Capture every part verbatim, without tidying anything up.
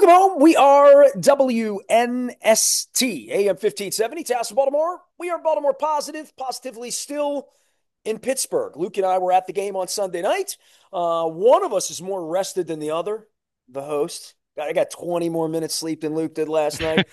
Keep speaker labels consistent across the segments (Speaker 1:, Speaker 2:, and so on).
Speaker 1: Welcome home. We are W N S T, A M fifteen seventy, Taos, Baltimore. We are Baltimore positive, positively still in Pittsburgh. Luke and I were at the game on Sunday night. Uh, one of us is more rested than the other, the host. I got twenty more minutes sleep than Luke did last night.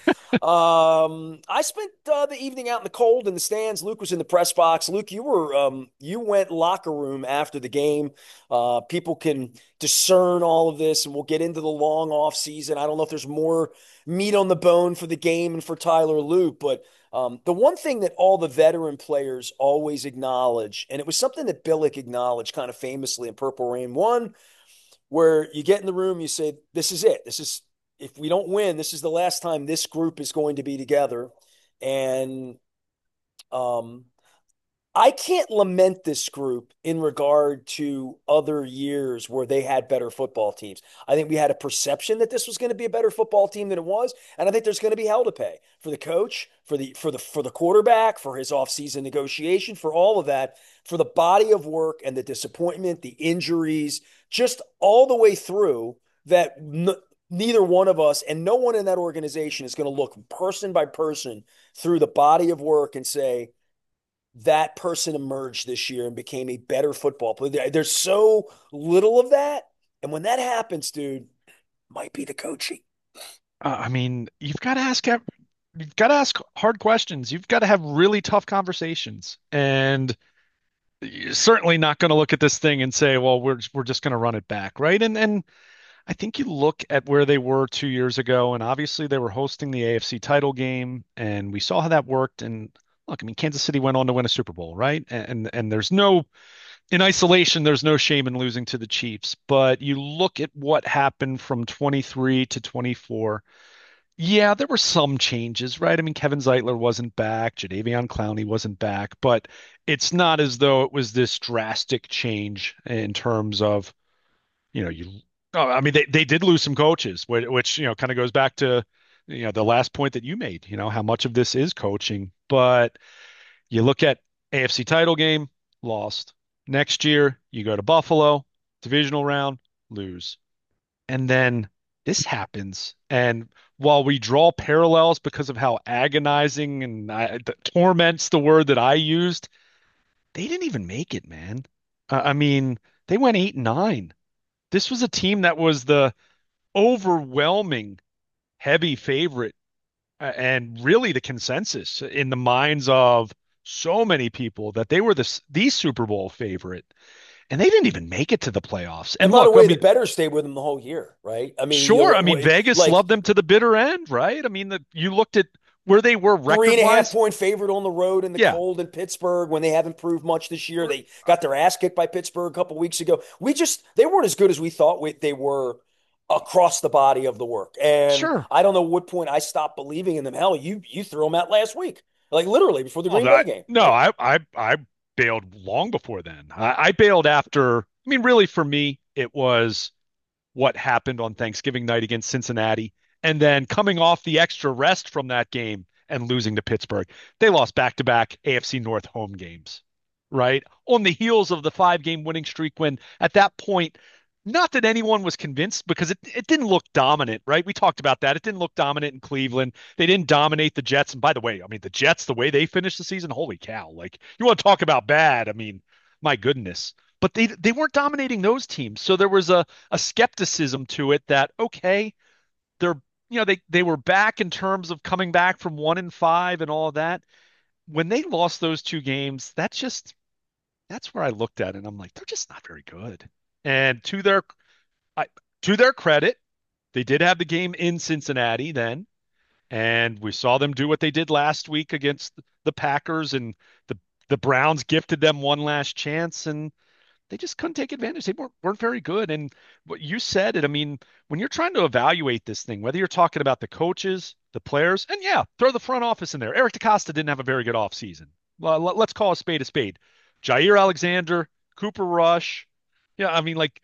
Speaker 1: Um, I spent uh, the evening out in the cold in the stands. Luke was in the press box. Luke, you were um, you went locker room after the game. Uh, people can discern all of this, and we'll get into the long off season. I don't know if there's more meat on the bone for the game and for Tyler Luke, but um, the one thing that all the veteran players always acknowledge, and it was something that Billick acknowledged kind of famously in Purple Rain One, where you get in the room, you say, "This is it. This is if we don't win, this is the last time this group is going to be together." And um, I can't lament this group in regard to other years where they had better football teams. I think we had a perception that this was going to be a better football team than it was, and I think there's going to be hell to pay for the coach, for the for the for the quarterback, for his offseason negotiation, for all of that, for the body of work and the disappointment, the injuries, just all the way through that n- neither one of us and no one in that organization is going to look person by person through the body of work and say, that person emerged this year and became a better football player. There's so little of that. And when that happens, dude, might be the coaching.
Speaker 2: Uh, I mean, you've got to ask you've got to ask hard questions. You've got to have really tough conversations, and you're certainly not going to look at this thing and say, "Well, we're we're just going to run it back," right? And and I think you look at where they were two years ago, and obviously they were hosting the A F C title game, and we saw how that worked. And look, I mean, Kansas City went on to win a Super Bowl, right? And and, and there's no in isolation, there's no shame in losing to the Chiefs, but you look at what happened from twenty-three to twenty-four. Yeah, there were some changes, right? I mean, Kevin Zeitler wasn't back, Jadeveon Clowney wasn't back, but it's not as though it was this drastic change in terms of, you know, you. Oh, I mean, they they did lose some coaches, which, which you know kind of goes back to, you know, the last point that you made. You know, how much of this is coaching, but you look at A F C title game, lost. Next year, you go to Buffalo, divisional round, lose. And then this happens. And while we draw parallels because of how agonizing and I, the, torment's the word that I used, they didn't even make it, man. Uh, I mean, they went eight and nine. This was a team that was the overwhelming heavy favorite uh, and really the consensus in the minds of so many people that they were the the Super Bowl favorite, and they didn't even make it to the playoffs.
Speaker 1: And
Speaker 2: And
Speaker 1: by the
Speaker 2: look, I
Speaker 1: way, the
Speaker 2: mean,
Speaker 1: betters stayed with them the whole year, right? I mean, you
Speaker 2: sure. I
Speaker 1: know,
Speaker 2: mean, Vegas
Speaker 1: like
Speaker 2: loved them to the bitter end, right? I mean, the, you looked at where they were
Speaker 1: three
Speaker 2: record
Speaker 1: and a half
Speaker 2: wise.
Speaker 1: point favorite on the road in the
Speaker 2: Yeah.
Speaker 1: cold in Pittsburgh when they haven't proved much this year. They got their ass kicked by Pittsburgh a couple weeks ago. We just, they weren't as good as we thought we, they were across the body of the work. And
Speaker 2: Sure.
Speaker 1: I don't know what point I stopped believing in them. Hell, you, you threw them out last week, like literally before the
Speaker 2: Well,
Speaker 1: Green Bay
Speaker 2: that,
Speaker 1: game.
Speaker 2: no,
Speaker 1: Like,
Speaker 2: I, I, I bailed long before then. I, I bailed after. I mean, really, for me, it was what happened on Thanksgiving night against Cincinnati, and then coming off the extra rest from that game and losing to Pittsburgh. They lost back-to-back A F C North home games, right? On the heels of the five-game winning streak when at that point, not that anyone was convinced because it, it didn't look dominant, right? We talked about that. It didn't look dominant in Cleveland. They didn't dominate the Jets. And by the way, I mean, the Jets, the way they finished the season, holy cow. Like, you want to talk about bad? I mean, my goodness. But they they weren't dominating those teams. So there was a a skepticism to it that okay, they're you know they they were back in terms of coming back from one and five and all of that. When they lost those two games, that's just that's where I looked at it and I'm like, they're just not very good. And to their I, to their credit, they did have the game in Cincinnati then, and we saw them do what they did last week against the Packers, and the the Browns gifted them one last chance, and they just couldn't take advantage. They weren't, weren't very good. And what you said, it, I mean, when you're trying to evaluate this thing, whether you're talking about the coaches, the players, and yeah, throw the front office in there. Eric DeCosta didn't have a very good offseason. Well, let's call a spade a spade. Jair Alexander, Cooper Rush. Yeah, I mean, like,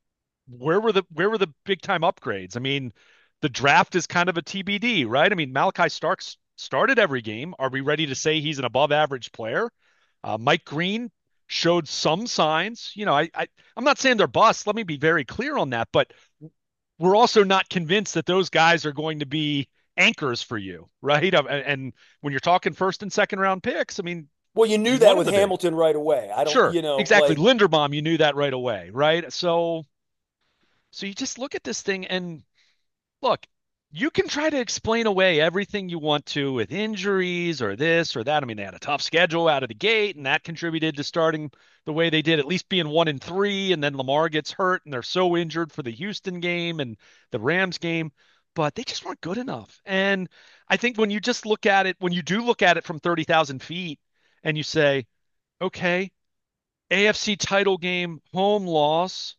Speaker 2: where were the where were the big time upgrades? I mean, the draft is kind of a T B D, right? I mean, Malachi Starks started every game. Are we ready to say he's an above average player? Uh, Mike Green showed some signs. You know, I, I I'm not saying they're busts. Let me be very clear on that. But we're also not convinced that those guys are going to be anchors for you, right? Um, And, and when you're talking first and second round picks, I mean,
Speaker 1: Well, you knew
Speaker 2: you
Speaker 1: that
Speaker 2: want them
Speaker 1: with
Speaker 2: to be.
Speaker 1: Hamilton right away. I don't,
Speaker 2: Sure,
Speaker 1: you know,
Speaker 2: exactly.
Speaker 1: like,
Speaker 2: Linderbaum, you knew that right away, right? So, so you just look at this thing and look, you can try to explain away everything you want to with injuries or this or that. I mean, they had a tough schedule out of the gate, and that contributed to starting the way they did, at least being one and three. And then Lamar gets hurt, and they're so injured for the Houston game and the Rams game, but they just weren't good enough. And I think when you just look at it, when you do look at it from thirty thousand feet, and you say, okay, A F C title game, home loss,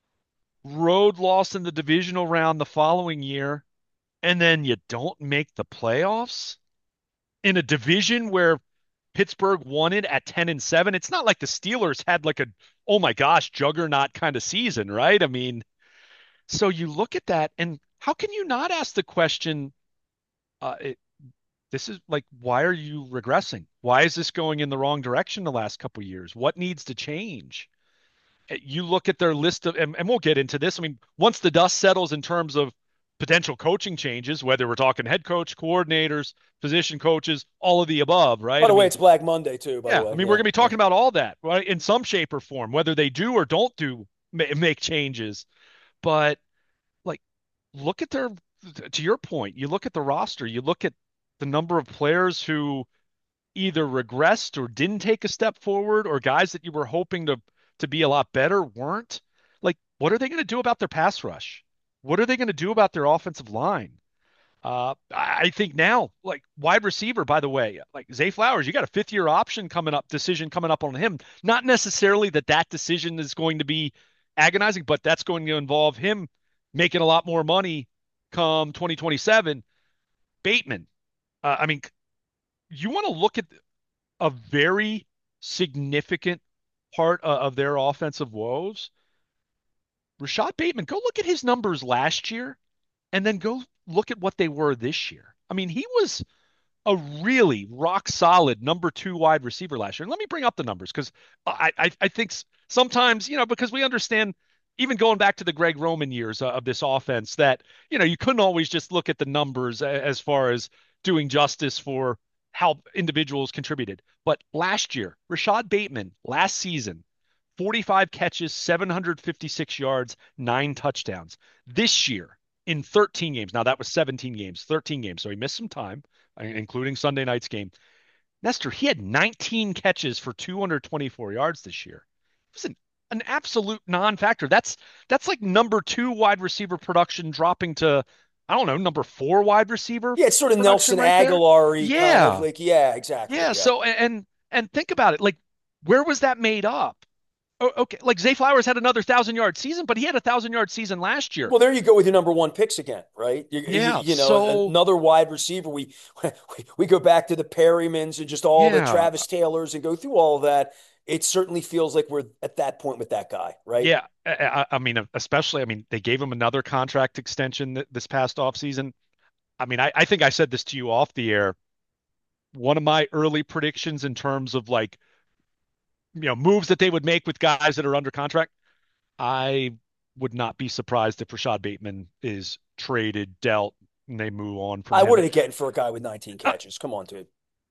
Speaker 2: road loss in the divisional round the following year, and then you don't make the playoffs in a division where Pittsburgh won it at ten and seven. It's not like the Steelers had like a, oh my gosh, juggernaut kind of season, right? I mean, so you look at that and how can you not ask the question, uh, it, this is like, why are you regressing? Why is this going in the wrong direction the last couple of years? What needs to change? You look at their list of, and, and we'll get into this. I mean, once the dust settles in terms of potential coaching changes, whether we're talking head coach, coordinators, position coaches, all of the above,
Speaker 1: by
Speaker 2: right? I
Speaker 1: the way,
Speaker 2: mean,
Speaker 1: it's Black Monday too, by the
Speaker 2: yeah, I
Speaker 1: way.
Speaker 2: mean, we're
Speaker 1: Yeah.
Speaker 2: going to be
Speaker 1: Yeah.
Speaker 2: talking about all that, right, in some shape or form, whether they do or don't do make changes. But like, look at their, to your point, you look at the roster, you look at the number of players who either regressed or didn't take a step forward, or guys that you were hoping to to be a lot better weren't. Like, what are they going to do about their pass rush? What are they going to do about their offensive line? Uh, I think now, like wide receiver, by the way, like Zay Flowers, you got a fifth year option coming up, decision coming up on him. Not necessarily that that decision is going to be agonizing, but that's going to involve him making a lot more money come twenty twenty-seven. Bateman, uh, I mean, you want to look at a very significant part uh, of their offensive woes. Rashad Bateman, go look at his numbers last year and then go look at what they were this year. I mean, he was a really rock solid number two wide receiver last year. And let me bring up the numbers because I, I, I think sometimes, you know, because we understand even going back to the Greg Roman years uh, of this offense that, you know, you couldn't always just look at the numbers as far as doing justice for how individuals contributed. But last year, Rashad Bateman, last season, forty-five catches, seven hundred fifty-six yards, nine touchdowns. This year, in thirteen games, now that was seventeen games, thirteen games, so he missed some time, uh, including Sunday night's game. Nestor, he had nineteen catches for two hundred twenty-four yards this year. It was an, an absolute non-factor. That's that's like number two wide receiver production dropping to, I don't know, number four wide receiver
Speaker 1: Yeah, it's sort of
Speaker 2: production
Speaker 1: Nelson
Speaker 2: right there.
Speaker 1: Aguilar kind of
Speaker 2: Yeah.
Speaker 1: like, yeah, exactly.
Speaker 2: Yeah.
Speaker 1: Yeah.
Speaker 2: So and and think about it. Like, where was that made up? Oh, okay, like Zay Flowers had another thousand yard season, but he had a thousand yard season last year.
Speaker 1: Well, there you go with your number one picks again, right? You, you,
Speaker 2: Yeah.
Speaker 1: you know,
Speaker 2: So
Speaker 1: another wide receiver. We, we we go back to the Perrymans and just all the
Speaker 2: yeah,
Speaker 1: Travis Taylors and go through all of that. It certainly feels like we're at that point with that guy, right?
Speaker 2: yeah. I, I, I mean, especially, I mean, they gave him another contract extension th- this past offseason. I mean, I, I think I said this to you off the air. One of my early predictions in terms of like, you know, moves that they would make with guys that are under contract, I would not be surprised if Rashad Bateman is traded, dealt, and they move on from
Speaker 1: I
Speaker 2: him.
Speaker 1: wouldn't have getting for a guy with nineteen
Speaker 2: I,
Speaker 1: catches. Come on, dude.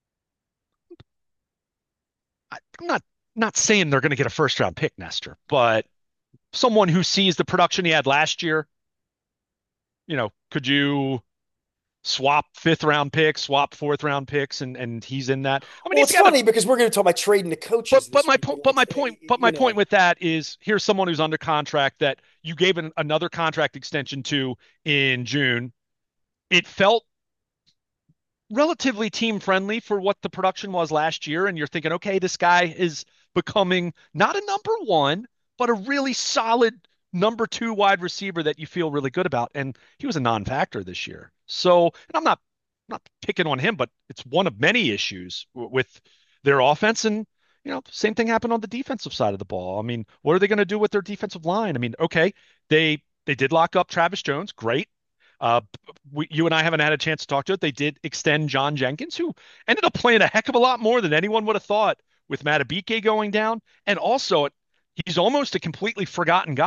Speaker 2: I'm not not saying they're going to get a first round pick, Nestor, but someone who sees the production he had last year, you know, could you swap fifth round picks, swap fourth round picks, and and he's in that? I mean,
Speaker 1: Well,
Speaker 2: he's
Speaker 1: it's
Speaker 2: got a
Speaker 1: funny because we're going to talk about trading the
Speaker 2: but
Speaker 1: coaches
Speaker 2: but
Speaker 1: this
Speaker 2: my
Speaker 1: week,
Speaker 2: point
Speaker 1: and
Speaker 2: but
Speaker 1: it's
Speaker 2: my point but my
Speaker 1: you
Speaker 2: point
Speaker 1: know,
Speaker 2: with that is here's someone who's under contract that you gave an, another contract extension to in June. It felt relatively team friendly for what the production was last year. And you're thinking, okay, this guy is becoming not a number one, but a really solid number two wide receiver that you feel really good about. And he was a non-factor this year. So, and I'm not not picking on him, but it's one of many issues w- with their offense. And you know, same thing happened on the defensive side of the ball. I mean, what are they going to do with their defensive line? I mean, okay, they they did lock up Travis Jones, great. Uh, we, you and I haven't had a chance to talk to it. They did extend John Jenkins, who ended up playing a heck of a lot more than anyone would have thought with Matabike going down. And also, he's almost a completely forgotten guy.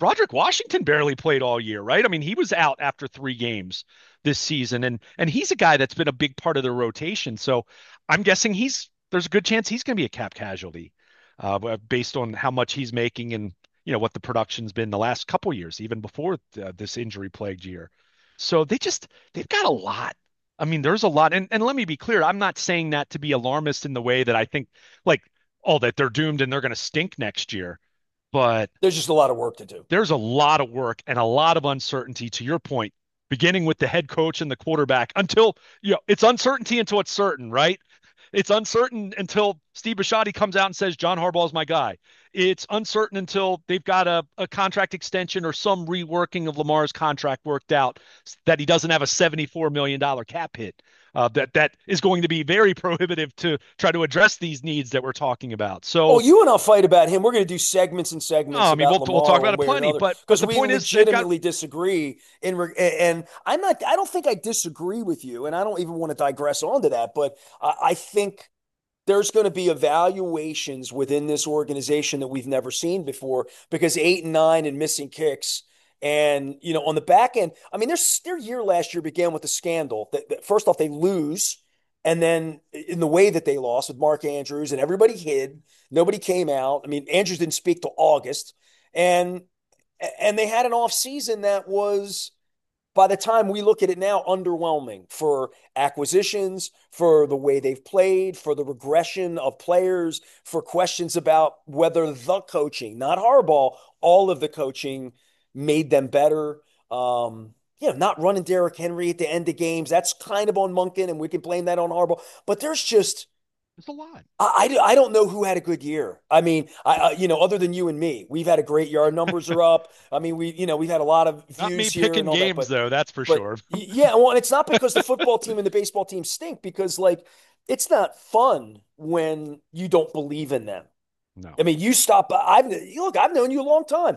Speaker 2: Broderick Washington barely played all year, right? I mean, he was out after three games this season, and and he's a guy that's been a big part of the rotation. So I'm guessing he's there's a good chance he's going to be a cap casualty, uh, based on how much he's making and you know what the production's been the last couple years, even before the, this injury plagued year. So they just they've got a lot. I mean, there's a lot, and and let me be clear, I'm not saying that to be alarmist in the way that I think like oh that they're doomed and they're going to stink next year, but
Speaker 1: There's just a lot of work to do.
Speaker 2: there's a lot of work and a lot of uncertainty to your point, beginning with the head coach and the quarterback until, you know, it's uncertainty until it's certain, right? It's uncertain until Steve Bisciotti comes out and says, John Harbaugh is my guy. It's uncertain until they've got a, a contract extension or some reworking of Lamar's contract worked out that he doesn't have a seventy-four million dollars cap hit. Uh, that that is going to be very prohibitive to try to address these needs that we're talking about.
Speaker 1: Oh,
Speaker 2: So,
Speaker 1: you and I'll fight about him. We're going to do segments and segments
Speaker 2: oh, I mean,
Speaker 1: about
Speaker 2: we'll we'll talk
Speaker 1: Lamar
Speaker 2: about
Speaker 1: one
Speaker 2: it
Speaker 1: way or
Speaker 2: plenty,
Speaker 1: another
Speaker 2: but but
Speaker 1: because
Speaker 2: the
Speaker 1: we
Speaker 2: point is they've got
Speaker 1: legitimately disagree. In re- and I'm not. I don't think I disagree with you, and I don't even want to digress onto that. But I, I think there's going to be evaluations within this organization that we've never seen before because eight and nine and missing kicks. And, you know, on the back end, I mean, their, their year last year began with a scandal. That, that first off, they lose. And then in the way that they lost with Mark Andrews and everybody hid, nobody came out. I mean, Andrews didn't speak till August. And and they had an off season that was by the time we look at it now, underwhelming for acquisitions, for the way they've played, for the regression of players, for questions about whether the coaching, not Harbaugh, all of the coaching made them better. Um, you know, not running Derrick Henry at the end of games. That's kind of on Munkin, and we can blame that on Harbaugh. But there's just
Speaker 2: there's a lot.
Speaker 1: I, I, don't know who had a good year. I mean, I, I you know, other than you and me, we've had a great year. Our numbers are up. I mean, we you know we've had a lot of
Speaker 2: Not me
Speaker 1: views here
Speaker 2: picking
Speaker 1: and all that.
Speaker 2: games
Speaker 1: But
Speaker 2: though, that's for
Speaker 1: but
Speaker 2: sure.
Speaker 1: yeah, well, and it's not because the football team and the baseball team stink. Because like it's not fun when you don't believe in them.
Speaker 2: No,
Speaker 1: I mean, you stop. I've look. I've known you a long time.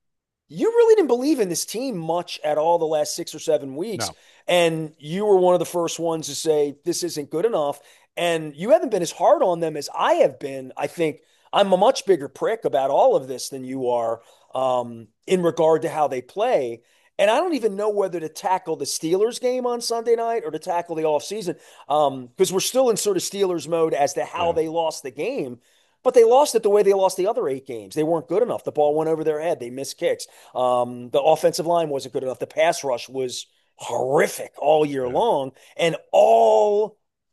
Speaker 1: You really didn't believe in this team much at all the last six or seven weeks.
Speaker 2: no.
Speaker 1: And you were one of the first ones to say, this isn't good enough. And you haven't been as hard on them as I have been. I think I'm a much bigger prick about all of this than you are um, in regard to how they play. And I don't even know whether to tackle the Steelers game on Sunday night or to tackle the offseason because um, we're still in sort of Steelers mode as to how
Speaker 2: Yeah,
Speaker 1: they lost the game. But they lost it the way they lost the other eight games. They weren't good enough. The ball went over their head. They missed kicks. Um, the offensive line wasn't good enough. The pass rush was horrific all year
Speaker 2: yeah.
Speaker 1: long. And all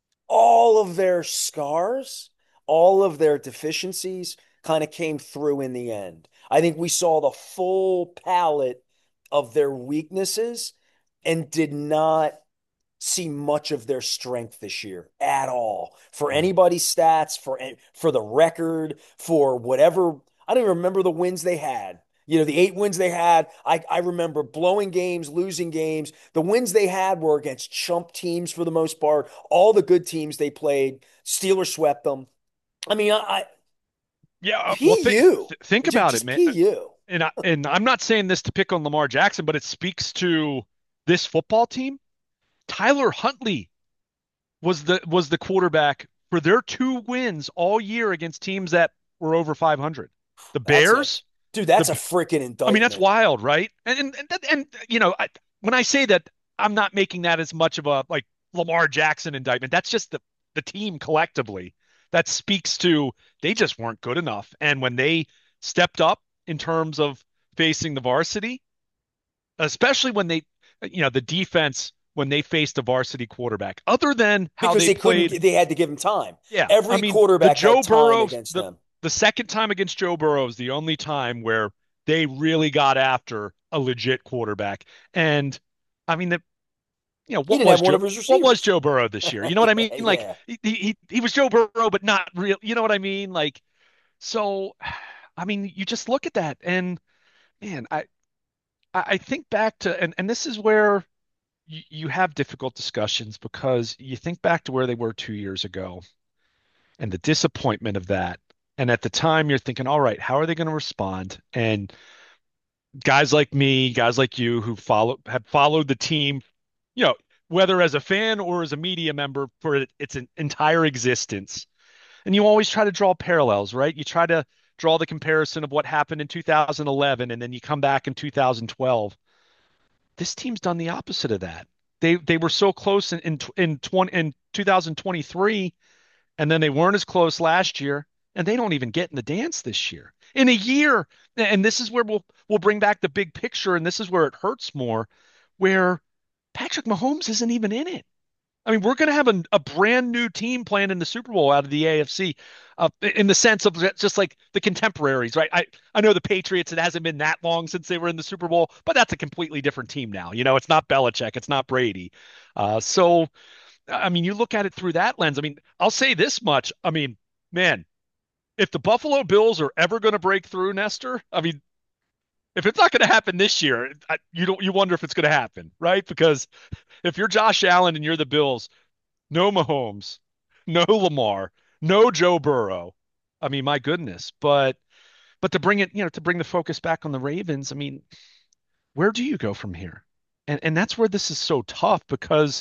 Speaker 1: all of their scars, all of their deficiencies kind of came through in the end. I think we saw the full palette of their weaknesses and did not see much of their strength this year at all for
Speaker 2: Yeah.
Speaker 1: anybody's stats, for for the record, for whatever. I don't even remember the wins they had. You know, the eight wins they had, I, I remember blowing games, losing games. The wins they had were against chump teams for the most part. All the good teams they played, Steelers swept them. I mean, I,
Speaker 2: Yeah, uh, well, th
Speaker 1: P U,
Speaker 2: th think about it,
Speaker 1: just
Speaker 2: man.
Speaker 1: P U.
Speaker 2: And I, and I'm not saying this to pick on Lamar Jackson, but it speaks to this football team. Tyler Huntley was the was the quarterback for their two wins all year against teams that were over five hundred. The
Speaker 1: That's a
Speaker 2: Bears,
Speaker 1: dude. That's a
Speaker 2: the
Speaker 1: freaking
Speaker 2: I mean, that's
Speaker 1: indictment.
Speaker 2: wild, right? And and and, and you know, I, when I say that, I'm not making that as much of a like Lamar Jackson indictment. That's just the the team collectively. That speaks to they just weren't good enough. And when they stepped up in terms of facing the varsity, especially when they, you know, the defense when they faced a varsity quarterback, other than how
Speaker 1: Because
Speaker 2: they
Speaker 1: they couldn't,
Speaker 2: played,
Speaker 1: they had to give him time.
Speaker 2: yeah, I
Speaker 1: Every
Speaker 2: mean, the
Speaker 1: quarterback had
Speaker 2: Joe
Speaker 1: time
Speaker 2: Burrow,
Speaker 1: against
Speaker 2: the
Speaker 1: them.
Speaker 2: the second time against Joe Burrow is the only time where they really got after a legit quarterback. And I mean, the you know
Speaker 1: He
Speaker 2: what
Speaker 1: didn't
Speaker 2: was
Speaker 1: have one
Speaker 2: Joe
Speaker 1: of his
Speaker 2: what was
Speaker 1: receivers.
Speaker 2: Joe Burrow this year? You know what I mean?
Speaker 1: Yeah,
Speaker 2: Like
Speaker 1: yeah.
Speaker 2: he he he was Joe Burrow, but not real. You know what I mean? Like so. I mean, you just look at that, and man, I I I think back to and and this is where you, you have difficult discussions because you think back to where they were two years ago and the disappointment of that. And at the time, you're thinking, all right, how are they going to respond? And guys like me, guys like you who follow have followed the team, you know, whether as a fan or as a media member for its entire existence. And you always try to draw parallels, right? You try to draw the comparison of what happened in two thousand eleven and then you come back in two thousand twelve. This team's done the opposite of that. They they were so close in in in, twenty, in two thousand twenty-three, and then they weren't as close last year, and they don't even get in the dance this year. In a year, and this is where we'll we'll bring back the big picture, and this is where it hurts more, where Patrick Mahomes isn't even in it. I mean, we're going to have a, a brand new team playing in the Super Bowl out of the A F C, uh, in the sense of just like the contemporaries, right? I, I know the Patriots, it hasn't been that long since they were in the Super Bowl, but that's a completely different team now. You know, it's not Belichick, it's not Brady. Uh, so, I mean, you look at it through that lens. I mean, I'll say this much. I mean, man, if the Buffalo Bills are ever going to break through, Nestor, I mean, if it's not going to happen this year, I, you don't you wonder if it's going to happen, right? Because if you're Josh Allen and you're the Bills, no Mahomes, no Lamar, no Joe Burrow. I mean, my goodness. But but to bring it, you know, to bring the focus back on the Ravens, I mean, where do you go from here? And and that's where this is so tough because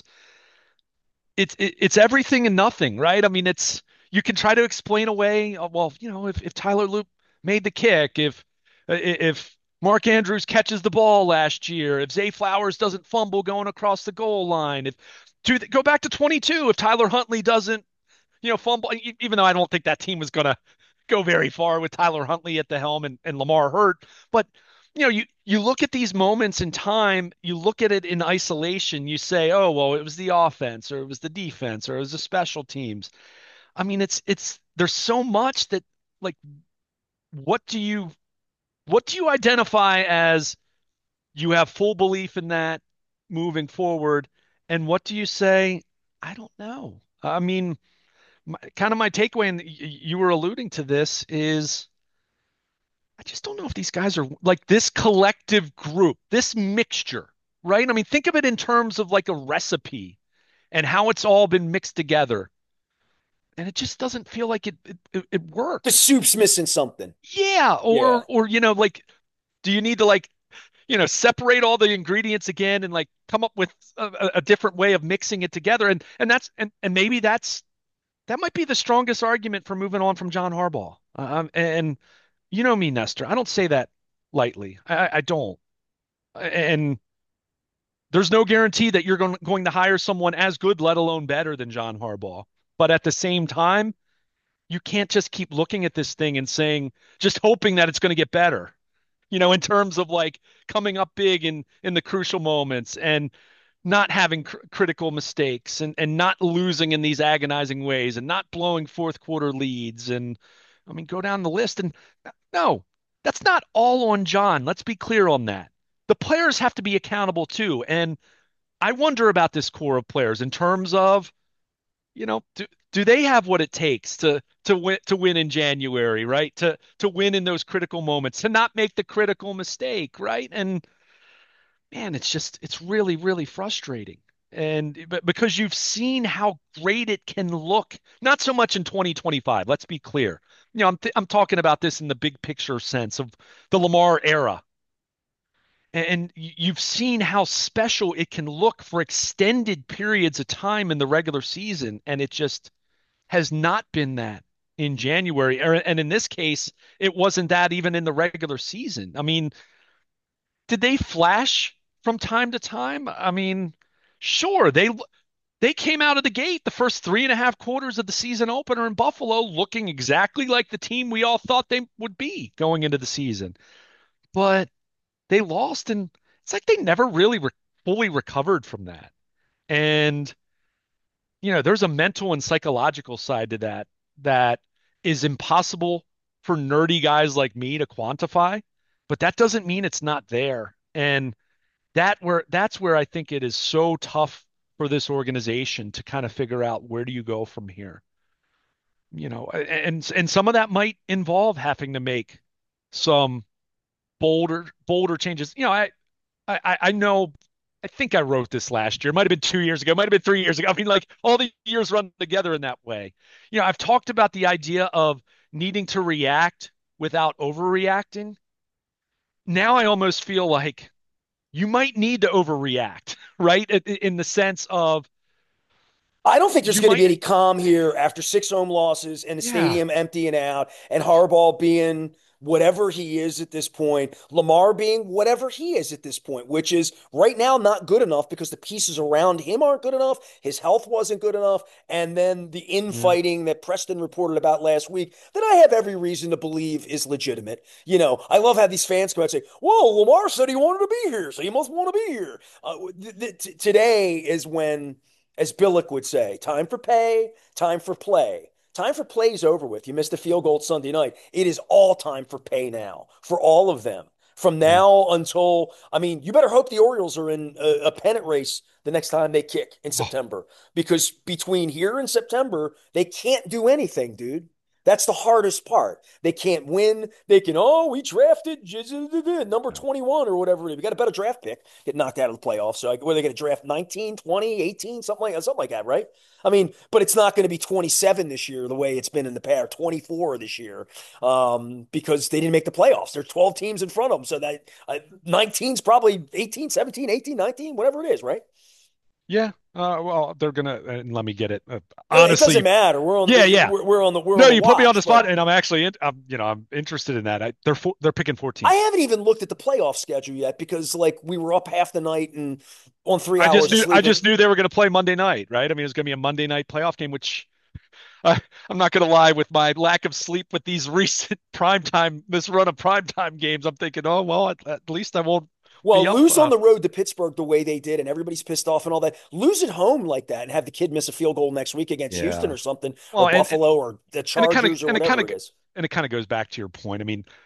Speaker 2: it's it, it's everything and nothing, right? I mean, it's you can try to explain away, uh, well, you know, if if Tyler Loop made the kick, if uh, if Mark Andrews catches the ball last year, if Zay Flowers doesn't fumble going across the goal line, if to go back to twenty-two, if Tyler Huntley doesn't, you know, fumble, e- even though I don't think that team was going to go very far with Tyler Huntley at the helm and, and Lamar hurt. But, you know, you, you look at these moments in time, you look at it in isolation, you say, oh, well, it was the offense or it was the defense or it was the special teams. I mean, it's, it's, there's so much that, like, what do you, what do you identify as you have full belief in that moving forward? And what do you say? I don't know. I mean, my, kind of my takeaway, and you were alluding to this, is I just don't know if these guys are like this collective group, this mixture, right? I mean, think of it in terms of like a recipe and how it's all been mixed together. And it just doesn't feel like it it, it
Speaker 1: The
Speaker 2: works.
Speaker 1: soup's missing something.
Speaker 2: Yeah,
Speaker 1: Yeah.
Speaker 2: or or you know, like, do you need to like you know separate all the ingredients again and like come up with a, a different way of mixing it together? And and that's and and maybe that's that might be the strongest argument for moving on from John Harbaugh. Um, and you know me, Nestor. I don't say that lightly. I, I don't. And there's no guarantee that you're going, going to hire someone as good, let alone better than John Harbaugh. But at the same time, you can't just keep looking at this thing and saying, just hoping that it's going to get better. You know, in terms of like coming up big in in the crucial moments and not having cr- critical mistakes and and not losing in these agonizing ways and not blowing fourth quarter leads and I mean go down the list and no, that's not all on John. Let's be clear on that. The players have to be accountable too. And I wonder about this core of players in terms of, you know, do, do they have what it takes to to win to win in January, right? To to win in those critical moments, to not make the critical mistake, right? And man, it's just it's really really frustrating. And but because you've seen how great it can look, not so much in twenty twenty-five. Let's be clear. You know, I'm th I'm talking about this in the big picture sense of the Lamar era. And, and you've seen how special it can look for extended periods of time in the regular season, and it just has not been that in January. Or, and in this case, it wasn't that even in the regular season. I mean, did they flash from time to time? I mean, sure, they they came out of the gate the first three and a half quarters of the season opener in Buffalo looking exactly like the team we all thought they would be going into the season. But they lost, and it's like they never really re fully recovered from that. And you know, there's a mental and psychological side to that that is impossible for nerdy guys like me to quantify, but that doesn't mean it's not there. And that where that's where I think it is so tough for this organization to kind of figure out where do you go from here. You know, and and some of that might involve having to make some bolder bolder changes. You know, I I, I know, I think I wrote this last year. It might have been two years ago. It might have been three years ago. I mean, like all the years run together in that way. You know, I've talked about the idea of needing to react without overreacting. Now I almost feel like you might need to overreact, right? In the sense of
Speaker 1: I don't think there's
Speaker 2: You
Speaker 1: going to be
Speaker 2: might,
Speaker 1: any calm here after six home losses and the
Speaker 2: yeah.
Speaker 1: stadium emptying out and Harbaugh being whatever he is at this point, Lamar being whatever he is at this point, which is right now not good enough because the pieces around him aren't good enough. His health wasn't good enough. And then the
Speaker 2: Yeah.
Speaker 1: infighting that Preston reported about last week that I have every reason to believe is legitimate. You know, I love how these fans come out and say, whoa, Lamar said he wanted to be here, so he must want to be here. Uh, th- th- t- today is when, as Billick would say, time for pay, time for play. Time for play is over with. You missed a field goal Sunday night. It is all time for pay now for all of them. From
Speaker 2: Yeah.
Speaker 1: now until, I mean, you better hope the Orioles are in a, a pennant race the next time they kick in
Speaker 2: Oh,
Speaker 1: September because between here and September, they can't do anything, dude. That's the hardest part. They can't win. They can, oh, we drafted number
Speaker 2: yeah.
Speaker 1: twenty-one or whatever. We got a better draft pick, get knocked out of the playoffs. So, like, were they going to draft nineteen, twenty, eighteen, something like that, something like that, right? I mean, but it's not going to be twenty-seven this year the way it's been in the past, twenty-four this year, um, because they didn't make the playoffs. There are twelve teams in front of them. So that uh, nineteen's probably eighteen, seventeen, eighteen, nineteen, whatever it is, right?
Speaker 2: Yeah. Uh, well, they're gonna, and let me get it. Uh,
Speaker 1: It doesn't
Speaker 2: honestly,
Speaker 1: matter. We're on
Speaker 2: yeah,
Speaker 1: the
Speaker 2: yeah.
Speaker 1: we're, we're on the we're on
Speaker 2: No,
Speaker 1: the
Speaker 2: you put me on the
Speaker 1: watch,
Speaker 2: spot,
Speaker 1: but
Speaker 2: and I'm actually, in, I'm, you know, I'm interested in that. I, they're four, they're picking
Speaker 1: I
Speaker 2: fourteenth.
Speaker 1: haven't even looked at the playoff schedule yet because like we were up half the night and on three
Speaker 2: I just
Speaker 1: hours of
Speaker 2: knew, I
Speaker 1: sleep.
Speaker 2: just
Speaker 1: And
Speaker 2: knew they were going to play Monday night, right? I mean, it was going to be a Monday night playoff game, which I, I'm not going to lie, with my lack of sleep with these recent primetime, this run of primetime games, I'm thinking, oh well, at, at least I won't be
Speaker 1: well,
Speaker 2: up.
Speaker 1: lose on
Speaker 2: Uh,
Speaker 1: the road to Pittsburgh the way they did, and everybody's pissed off and all that. Lose at home like that and have the kid miss a field goal next week against Houston
Speaker 2: yeah.
Speaker 1: or something, or
Speaker 2: Well, and and
Speaker 1: Buffalo or the
Speaker 2: and it kind of
Speaker 1: Chargers or
Speaker 2: and it kind
Speaker 1: whatever
Speaker 2: of
Speaker 1: it is.
Speaker 2: and it kind of goes back to your point. I mean,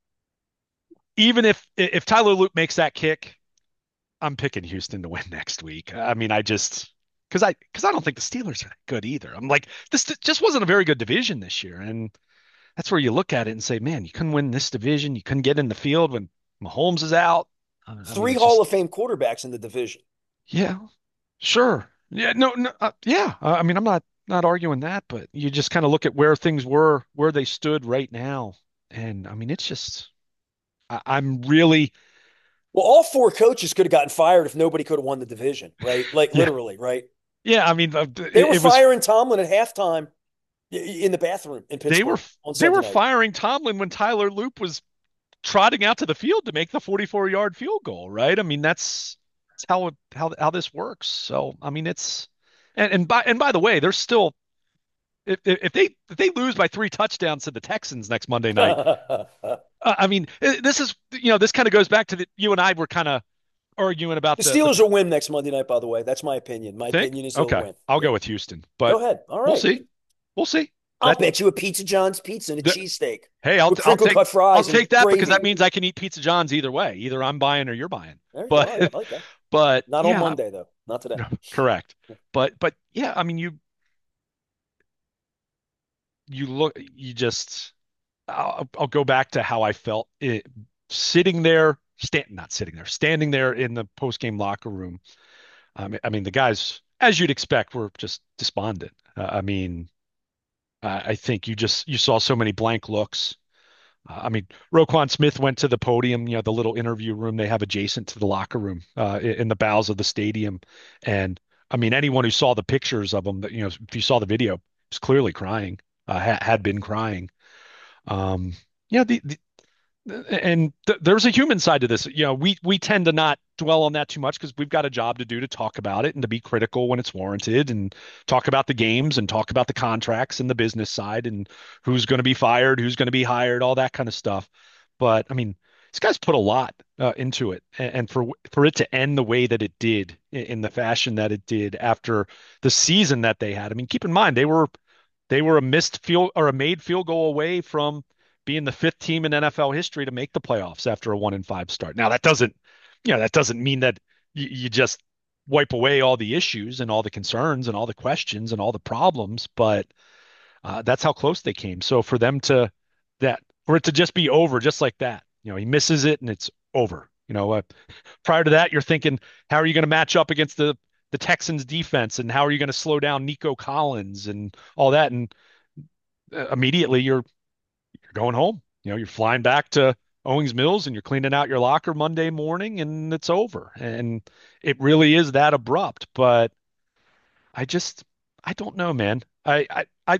Speaker 2: even if if Tyler Luke makes that kick, I'm picking Houston to win next week. I mean, I just because I because I don't think the Steelers are that good either. I'm like, this just wasn't a very good division this year, and that's where you look at it and say, man, you couldn't win this division. You couldn't get in the field when Mahomes is out. Uh, I mean,
Speaker 1: Three
Speaker 2: it's
Speaker 1: Hall
Speaker 2: just
Speaker 1: of Fame quarterbacks in the division.
Speaker 2: yeah, sure, yeah, no, no, uh, yeah. Uh, I mean, I'm not not arguing that, but you just kind of look at where things were, where they stood right now, and I mean, it's just I, I'm really
Speaker 1: Well, all four coaches could have gotten fired if nobody could have won the division, right? Like
Speaker 2: yeah,
Speaker 1: literally, right?
Speaker 2: yeah. I mean, uh,
Speaker 1: They
Speaker 2: it,
Speaker 1: were
Speaker 2: it was
Speaker 1: firing Tomlin at halftime in the bathroom in
Speaker 2: they were
Speaker 1: Pittsburgh on
Speaker 2: they
Speaker 1: Sunday
Speaker 2: were
Speaker 1: night.
Speaker 2: firing Tomlin when Tyler Loop was trotting out to the field to make the forty-four yard field goal, right? I mean, that's, that's how how how this works. So, I mean, it's and and by and by the way, there's still if if they if they lose by three touchdowns to the Texans next Monday night,
Speaker 1: The
Speaker 2: uh, I mean, eh, this is you know this kind of goes back to the you and I were kind of arguing about the the
Speaker 1: Steelers will win next Monday night, by the way. That's my opinion. My
Speaker 2: think.
Speaker 1: opinion is they'll
Speaker 2: Okay,
Speaker 1: win.
Speaker 2: I'll
Speaker 1: Yeah.
Speaker 2: go with Houston,
Speaker 1: Go
Speaker 2: but
Speaker 1: ahead. All
Speaker 2: we'll
Speaker 1: right.
Speaker 2: see. We'll see.
Speaker 1: I'll
Speaker 2: That,
Speaker 1: bet you a Pizza John's pizza and a
Speaker 2: that
Speaker 1: cheesesteak
Speaker 2: hey, I'll
Speaker 1: with
Speaker 2: I'll
Speaker 1: crinkle
Speaker 2: take
Speaker 1: cut
Speaker 2: I'll
Speaker 1: fries and
Speaker 2: take that because that
Speaker 1: gravy.
Speaker 2: means I can eat Pizza John's either way. Either I'm buying or you're buying.
Speaker 1: There you go.
Speaker 2: But
Speaker 1: All right, I like that.
Speaker 2: but
Speaker 1: Not on
Speaker 2: yeah,
Speaker 1: Monday, though. Not today.
Speaker 2: no, correct. But but yeah, I mean you you look you just I'll, I'll go back to how I felt it, sitting there, stand not sitting there, standing there in the post game locker room. Um, I mean the guys, as you'd expect, were just despondent. Uh, I mean, I I think you just you saw so many blank looks. Uh, I mean, Roquan Smith went to the podium, you know, the little interview room they have adjacent to the locker room uh, in the bowels of the stadium. And I mean, anyone who saw the pictures of him, that you know, if you saw the video, was clearly crying, uh, ha had been crying. Um, yeah, the, the and th there's a human side to this. You know, we we tend to not dwell on that too much because we've got a job to do to talk about it and to be critical when it's warranted and talk about the games and talk about the contracts and the business side and who's going to be fired, who's going to be hired, all that kind of stuff. But I mean, this guy's put a lot uh, into it, and, and for for it to end the way that it did in, in the fashion that it did after the season that they had. I mean, keep in mind they were they were a missed field or a made field goal away from being the fifth team in N F L history to make the playoffs after a one and five start. Now that doesn't, you know, that doesn't mean that you, you just wipe away all the issues and all the concerns and all the questions and all the problems, but uh, that's how close they came. So for them to that for it to just be over just like that, you know, he misses it and it's over. You know, uh, prior to that, you're thinking, how are you going to match up against the the Texans defense and how are you going to slow down Nico Collins and all that? And uh, immediately you're you're going home. You know, you're flying back to Owings Mills and you're cleaning out your locker Monday morning and it's over. And it really is that abrupt. But I just, I don't know, man. I I, I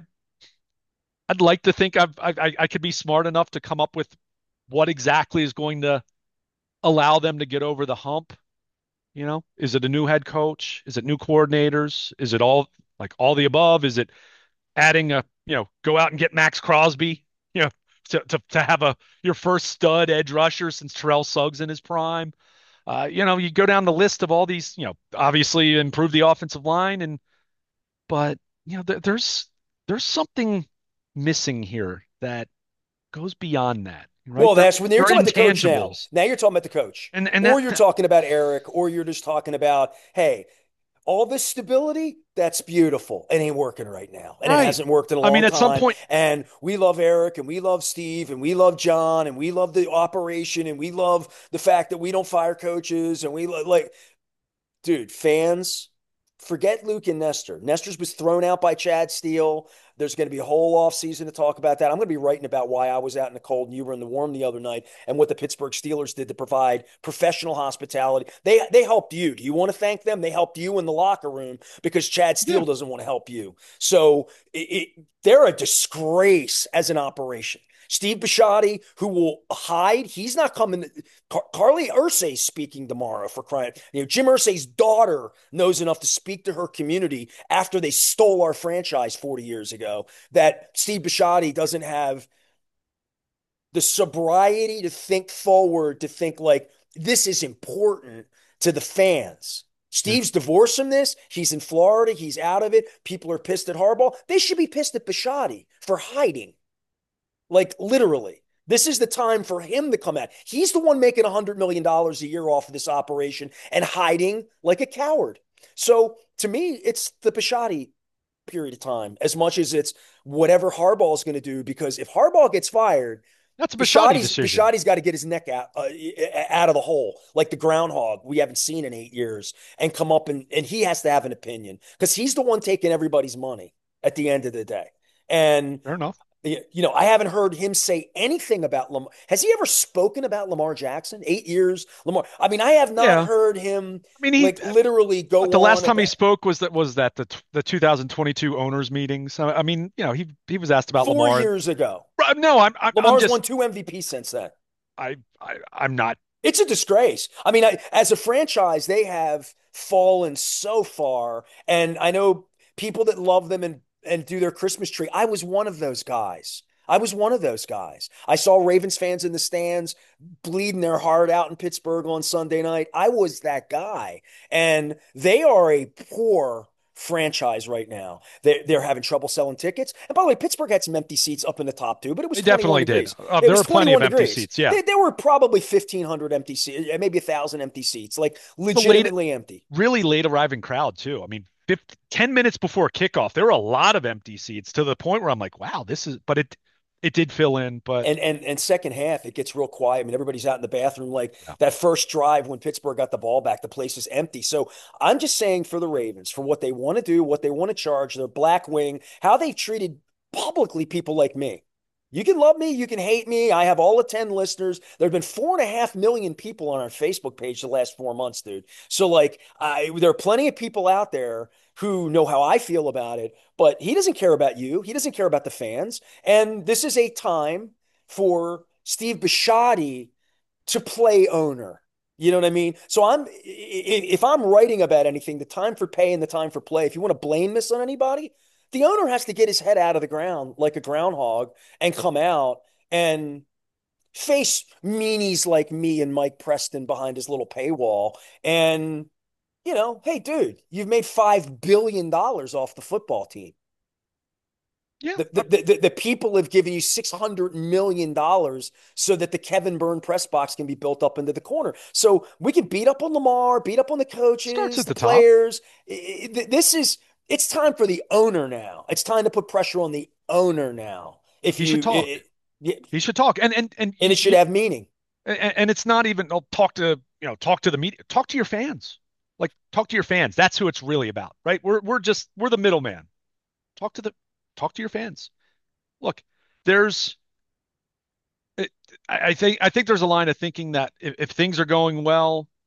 Speaker 2: I'd like to think I've, I I could be smart enough to come up with what exactly is going to allow them to get over the hump. You know, is it a new head coach? Is it new coordinators? Is it all like all the above? Is it adding a, you know, go out and get Max Crosby, you know, to to, to have a your first stud edge rusher since Terrell Suggs in his prime? Uh, you know, you go down the list of all these, you know, obviously improve the offensive line, and but you know, there, there's there's something missing here that goes beyond that, right?
Speaker 1: Well,
Speaker 2: They're
Speaker 1: that's when you're
Speaker 2: they're
Speaker 1: talking about the coach now.
Speaker 2: intangibles,
Speaker 1: Now you're talking about the coach,
Speaker 2: and and
Speaker 1: or
Speaker 2: that,
Speaker 1: you're
Speaker 2: that
Speaker 1: talking about Eric, or you're just talking about, hey, all this stability, that's beautiful. It ain't working right now. And it
Speaker 2: right.
Speaker 1: hasn't worked in a
Speaker 2: I mean,
Speaker 1: long
Speaker 2: at some
Speaker 1: time.
Speaker 2: point,
Speaker 1: And we love Eric and we love Steve and we love John and we love the operation and we love the fact that we don't fire coaches and we like, dude, fans, forget Luke and Nestor. Nestor's was thrown out by Chad Steele. There's going to be a whole off season to talk about that. I'm going to be writing about why I was out in the cold and you were in the warm the other night and what the Pittsburgh Steelers did to provide professional hospitality. They they helped you. Do you want to thank them? They helped you in the locker room because Chad
Speaker 2: yeah,
Speaker 1: Steele doesn't want to help you. So it, it, they're a disgrace as an operation. Steve Bisciotti, who will hide, he's not coming. Car- Carly Ursay speaking tomorrow for crying. You know, Jim Ursay's daughter knows enough to speak to her community after they stole our franchise forty years ago. That Steve Bisciotti doesn't have the sobriety to think forward, to think like this is important to the fans.
Speaker 2: yeah.
Speaker 1: Steve's divorced from this. He's in Florida. He's out of it. People are pissed at Harbaugh. They should be pissed at Bisciotti for hiding. Like literally. This is the time for him to come out. He's the one making one hundred million dollars a year off of this operation and hiding like a coward. So to me, it's the Bisciotti period of time as much as it's whatever Harbaugh is going to do. Because if Harbaugh gets fired,
Speaker 2: That's a Bisciotti
Speaker 1: Bisciotti's
Speaker 2: decision.
Speaker 1: Bisciotti's got to get his neck out uh, out of the hole like the groundhog we haven't seen in eight years and come up and and he has to have an opinion because he's the one taking everybody's money at the end of the day. And
Speaker 2: Fair enough.
Speaker 1: you know, I haven't heard him say anything about Lamar. Has he ever spoken about Lamar Jackson? Eight years, Lamar. I mean, I have not
Speaker 2: Yeah.
Speaker 1: heard him
Speaker 2: I mean, he
Speaker 1: like literally
Speaker 2: what
Speaker 1: go
Speaker 2: the last
Speaker 1: on
Speaker 2: time he
Speaker 1: about
Speaker 2: spoke was that was that the the two thousand twenty-two owners meeting. So I mean, you know, he he was asked about
Speaker 1: four
Speaker 2: Lamar.
Speaker 1: years ago.
Speaker 2: No, I'm I'm, I'm
Speaker 1: Lamar's won
Speaker 2: just
Speaker 1: two M V Ps since then.
Speaker 2: I, I I'm not.
Speaker 1: It's a disgrace. I mean, I, as a franchise, they have fallen so far, and I know people that love them and and do their Christmas tree. I was one of those guys. I was one of those guys. I saw Ravens fans in the stands bleeding their heart out in Pittsburgh on Sunday night. I was that guy, and they are a poor franchise right now. They're, they're having trouble selling tickets. And by the way, Pittsburgh had some empty seats up in the top two, but it was
Speaker 2: They
Speaker 1: twenty-one
Speaker 2: definitely did.
Speaker 1: degrees.
Speaker 2: Uh,
Speaker 1: It
Speaker 2: there
Speaker 1: was
Speaker 2: were plenty of
Speaker 1: twenty-one
Speaker 2: empty
Speaker 1: degrees.
Speaker 2: seats. Yeah.
Speaker 1: There, there were probably fifteen hundred empty seats, maybe one thousand empty seats, like
Speaker 2: The late,
Speaker 1: legitimately empty.
Speaker 2: really late arriving crowd too. I mean, fifty, ten minutes before kickoff, there were a lot of empty seats to the point where I'm like, wow, this is. But it it did fill in. But
Speaker 1: And and and second half, it gets real quiet. I mean, everybody's out in the bathroom. Like
Speaker 2: yeah,
Speaker 1: that first drive when Pittsburgh got the ball back, the place is empty. So I'm just saying for the Ravens, for what they want to do, what they want to charge, their black wing, how they've treated publicly people like me. You can love me, you can hate me. I have all the ten listeners. There have been four and a half million people on our Facebook page the last four months, dude. So like, I, there are plenty of people out there who know how I feel about it. But he doesn't care about you. He doesn't care about the fans. And this is a time for Steve Bisciotti to play owner. You know what I mean? So I'm if I'm writing about anything, the time for pay and the time for play, if you want to blame this on anybody, the owner has to get his head out of the ground like a groundhog and come out and face meanies like me and Mike Preston behind his little paywall. And, you know, hey, dude, you've made five billion dollars off the football team.
Speaker 2: yeah,
Speaker 1: The,
Speaker 2: uh,
Speaker 1: the, the, the people have given you six hundred million dollars so that the Kevin Byrne press box can be built up into the corner. So we can beat up on Lamar, beat up on the
Speaker 2: starts
Speaker 1: coaches,
Speaker 2: at
Speaker 1: the
Speaker 2: the top.
Speaker 1: players. This is, it's time for the owner now. It's time to put pressure on the owner now. If
Speaker 2: He should
Speaker 1: you,
Speaker 2: talk.
Speaker 1: it, it,
Speaker 2: He should talk. And and and
Speaker 1: and
Speaker 2: you,
Speaker 1: it should
Speaker 2: you
Speaker 1: have meaning.
Speaker 2: and, and it's not even. I'll talk to you know talk to the media. Talk to your fans. Like talk to your fans. That's who it's really about, right? We're we're just we're the middleman. Talk to the talk to your fans. Look, there's I, I think I think there's a line of thinking that if, if things are going well,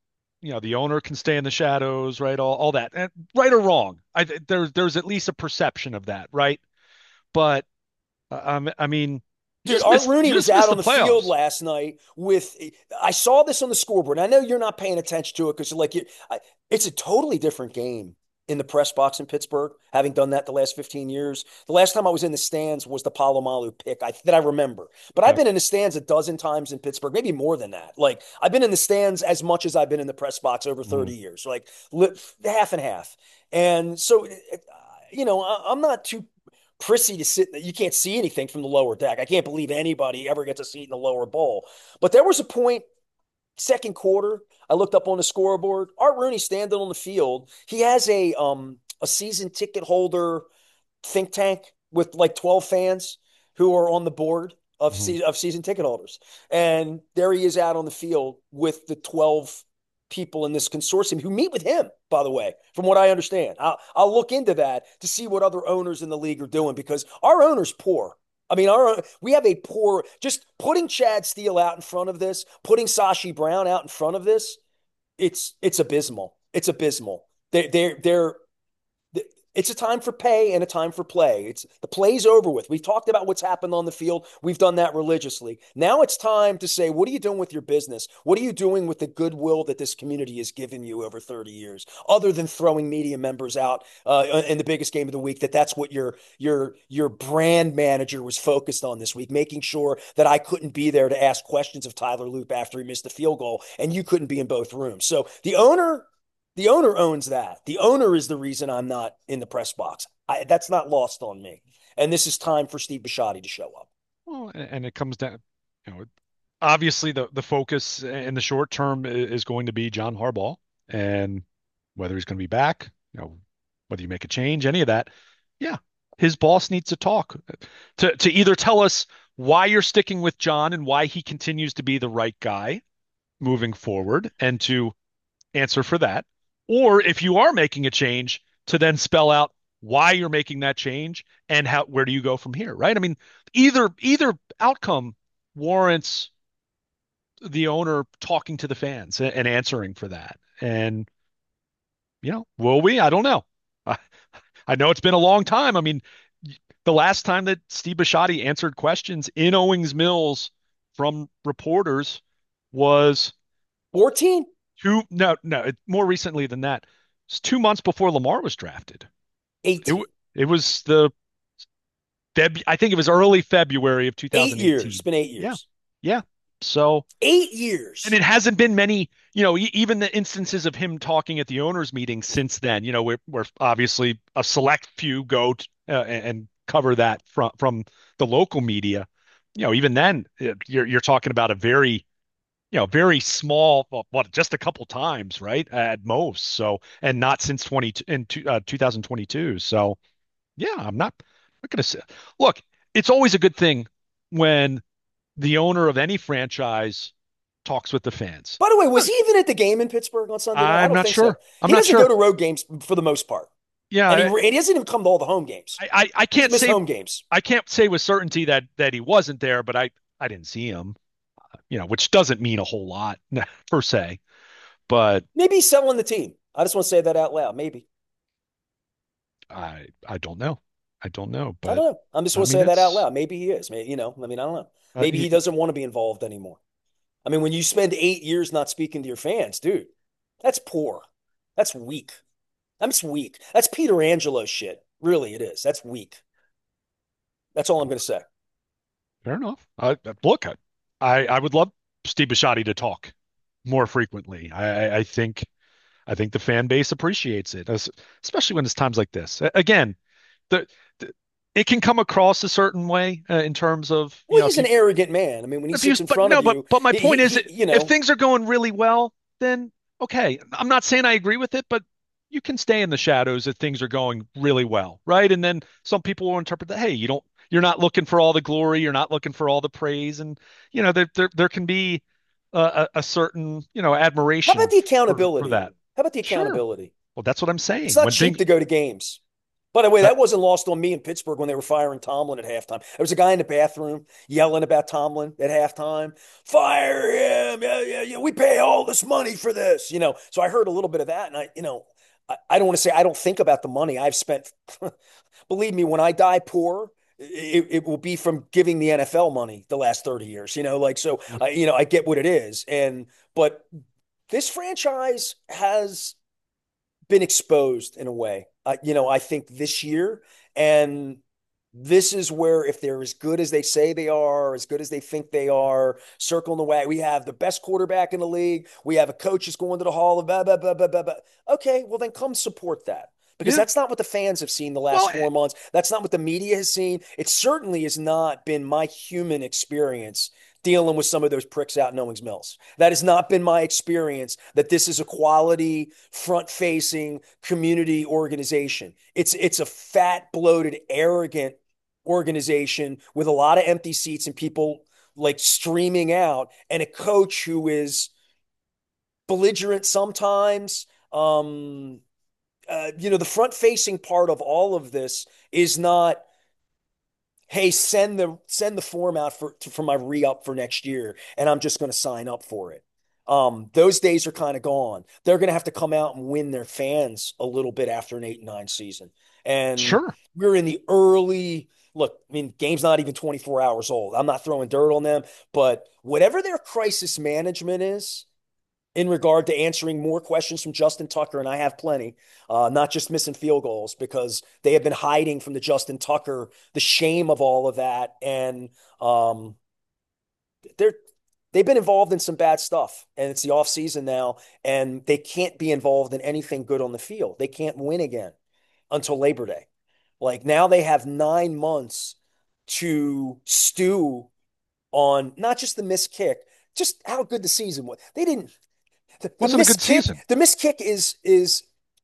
Speaker 2: you know, the owner can stay in the shadows, right? All, all that, and right or wrong. I there's there's at least a perception of that, right? But uh, um, I mean, you
Speaker 1: Dude,
Speaker 2: just
Speaker 1: Art
Speaker 2: missed
Speaker 1: Rooney
Speaker 2: you
Speaker 1: was
Speaker 2: just
Speaker 1: out
Speaker 2: missed
Speaker 1: on
Speaker 2: the
Speaker 1: the field
Speaker 2: playoffs.
Speaker 1: last night with. I saw this on the scoreboard. I know you're not paying attention to it because, like, you, it's a totally different game in the press box in Pittsburgh. Having done that the last fifteen years, the last time I was in the stands was the Palomalu pick I, that I remember. But I've
Speaker 2: Okay.
Speaker 1: been in the stands a dozen times in Pittsburgh, maybe more than that. Like, I've been in the stands as much as I've been in the press box over
Speaker 2: Mhm.
Speaker 1: thirty years, like half and half. And so, you know, I'm not too prissy to sit. You can't see anything from the lower deck. I can't believe anybody ever gets a seat in the lower bowl. But there was a point, second quarter, I looked up on the scoreboard. Art Rooney standing on the field. He has a um a season ticket holder think tank with like twelve fans who are on the board of
Speaker 2: Mhm.
Speaker 1: se- of season ticket holders. And there he is out on the field with the twelve people in this consortium who meet with him, by the way, from what I understand. I'll, I'll look into that to see what other owners in the league are doing because our owner's poor. I mean, our we have a poor, just putting Chad Steele out in front of this, putting Sashi Brown out in front of this, it's it's abysmal. It's abysmal. They they're they're it's a time for pay and a time for play. It's the play's over with. We've talked about what's happened on the field. We've done that religiously. Now it's time to say, what are you doing with your business? What are you doing with the goodwill that this community has given you over thirty years? Other than throwing media members out uh, in the biggest game of the week, that that's what your your your brand manager was focused on this week, making sure that I couldn't be there to ask questions of Tyler Loop after he missed a field goal, and you couldn't be in both rooms. So the owner the owner owns that. The owner is the reason I'm not in the press box. I, that's not lost on me. And this is time for Steve Bisciotti to show up.
Speaker 2: Well, and, and it comes down, you know, obviously the the focus in the short term is going to be John Harbaugh and whether he's going to be back, you know, whether you make a change, any of that. Yeah, his boss needs to talk to to either tell us why you're sticking with John and why he continues to be the right guy moving forward and to answer for that. Or if you are making a change, to then spell out why you're making that change and how where do you go from here, right? I mean, either either outcome warrants the owner talking to the fans and, and answering for that. And you know, will we? I don't know. I, I know it's been a long time. I mean, the last time that Steve Bisciotti answered questions in Owings Mills from reporters was
Speaker 1: fourteen?
Speaker 2: two, no, no, it, more recently than that. It's two months before Lamar was drafted. It
Speaker 1: eighteen.
Speaker 2: it was the Feb, I think it was early February of
Speaker 1: Eight years. It's
Speaker 2: two thousand eighteen.
Speaker 1: been eight
Speaker 2: Yeah,
Speaker 1: years.
Speaker 2: yeah. So,
Speaker 1: Eight
Speaker 2: and
Speaker 1: years.
Speaker 2: it hasn't been many, you know, e- even the instances of him talking at the owners' meeting since then. You know, where where obviously a select few go to, uh, and and cover that from from the local media. You know, even then, uh, you're you're talking about a very you know, very small, well, what, just a couple times, right? At most. So, and not since twenty in two, uh, two thousand twenty-two. So, yeah, I'm not, not going to say, look, it's always a good thing when the owner of any franchise talks with the fans.
Speaker 1: By the way, was
Speaker 2: Look,
Speaker 1: he even at the game in Pittsburgh on Sunday night? I
Speaker 2: I'm
Speaker 1: don't
Speaker 2: not
Speaker 1: think so.
Speaker 2: sure. I'm
Speaker 1: He
Speaker 2: not
Speaker 1: doesn't go
Speaker 2: sure.
Speaker 1: to road games for the most part. And he,
Speaker 2: Yeah,
Speaker 1: and he doesn't even come to all the home games.
Speaker 2: I, I, I
Speaker 1: He's
Speaker 2: can't
Speaker 1: missed
Speaker 2: say,
Speaker 1: home games.
Speaker 2: I can't say with certainty that that he wasn't there, but I, I didn't see him, you know, which doesn't mean a whole lot per se. But
Speaker 1: Maybe he's selling the team. I just want to say that out loud. Maybe.
Speaker 2: I, I don't know. I don't know,
Speaker 1: I
Speaker 2: but
Speaker 1: don't know. I'm just
Speaker 2: I
Speaker 1: going to
Speaker 2: mean,
Speaker 1: say that out
Speaker 2: it's
Speaker 1: loud. Maybe he is. Maybe, you know, I mean, I don't know.
Speaker 2: uh,
Speaker 1: Maybe he doesn't want to be involved anymore. I mean, when you spend eight years not speaking to your fans, dude, that's poor. That's weak. That's weak. That's Peter Angelo shit. Really, it is. That's weak. That's all I'm going to say.
Speaker 2: fair enough. I, look, I, I I would love Steve Bisciotti to talk more frequently. I, I think I think the fan base appreciates it, especially when it's times like this. Again, the, the it can come across a certain way uh, in terms of you
Speaker 1: Well,
Speaker 2: know if
Speaker 1: he's an
Speaker 2: you
Speaker 1: arrogant man. I mean, when he
Speaker 2: if you
Speaker 1: sits in
Speaker 2: but
Speaker 1: front of
Speaker 2: no, but
Speaker 1: you,
Speaker 2: but my
Speaker 1: he, he,
Speaker 2: point is,
Speaker 1: he you
Speaker 2: if
Speaker 1: know,
Speaker 2: things are going really well, then okay. I'm not saying I agree with it, but you can stay in the shadows if things are going really well, right? And then some people will interpret that, hey, you don't, you're not looking for all the glory, you're not looking for all the praise, and you know there there there can be a, a, a certain you know
Speaker 1: how about
Speaker 2: admiration
Speaker 1: the
Speaker 2: for for
Speaker 1: accountability?
Speaker 2: that.
Speaker 1: How about the
Speaker 2: Sure.
Speaker 1: accountability?
Speaker 2: Well, that's what I'm
Speaker 1: It's
Speaker 2: saying.
Speaker 1: not
Speaker 2: When
Speaker 1: cheap
Speaker 2: things
Speaker 1: to go to games. By the way,
Speaker 2: Uh,
Speaker 1: that wasn't lost on me in Pittsburgh when they were firing Tomlin at halftime. There was a guy in the bathroom yelling about Tomlin at halftime. Fire him. Yeah, yeah, yeah. We pay all this money for this, you know. So I heard a little bit of that. And I, you know, I, I don't want to say I don't think about the money I've spent. Believe me, when I die poor, it, it will be from giving the N F L money the last thirty years, you know, like, so, I, you know, I get what it is. And, but this franchise has been exposed in a way. Uh, you know, I think this year, and this is where if they're as good as they say they are, as good as they think they are, circling the way we have the best quarterback in the league, we have a coach that's going to the Hall of blah blah blah blah blah. blah. Okay, well then come support that. Because
Speaker 2: yeah.
Speaker 1: that's not what the fans have seen the last
Speaker 2: Well,
Speaker 1: four months. That's not what the media has seen. It certainly has not been my human experience dealing with some of those pricks out in Owings Mills. That has not been my experience that this is a quality, front-facing community organization. It's it's a fat, bloated, arrogant organization with a lot of empty seats and people like streaming out, and a coach who is belligerent sometimes. Um, uh, you know, the front-facing part of all of this is not, hey, send the send the form out for to, for my re-up for next year, and I'm just going to sign up for it. Um, those days are kind of gone. They're going to have to come out and win their fans a little bit after an eight and nine season. And
Speaker 2: sure.
Speaker 1: we're in the early look. I mean, game's not even twenty-four hours old. I'm not throwing dirt on them, but whatever their crisis management is, in regard to answering more questions from Justin Tucker, and I have plenty, uh, not just missing field goals, because they have been hiding from the Justin Tucker, the shame of all of that. And um, they're they've been involved in some bad stuff, and it's the off season now, and they can't be involved in anything good on the field. They can't win again until Labor Day. Like now they have nine months to stew on not just the missed kick, just how good the season was. They didn't the, the
Speaker 2: Wasn't a
Speaker 1: missed
Speaker 2: good
Speaker 1: kick,
Speaker 2: season.
Speaker 1: the missed kick is is